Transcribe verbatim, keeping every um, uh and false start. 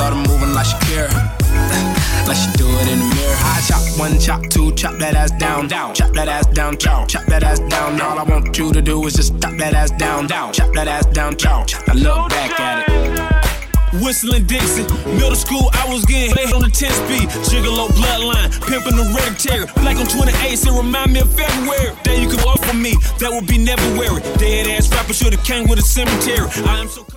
started moving like Shakira. Like she do it in the mirror. I chop one, chop two, chop that ass down, down. Chop that ass down, chop, chop that ass down. All I want you to do is just chop that ass down, down. Chop that ass down, chop. Now look back at it. Whistling Dixie, middle school, I was getting laid on the ten speed. Gigolo bloodline, pimping the hereditary. Black on twenty-eight, it remind me of February. That you could walk for me, that would be never weary. Dead ass rapper should've came with a cemetery. I am so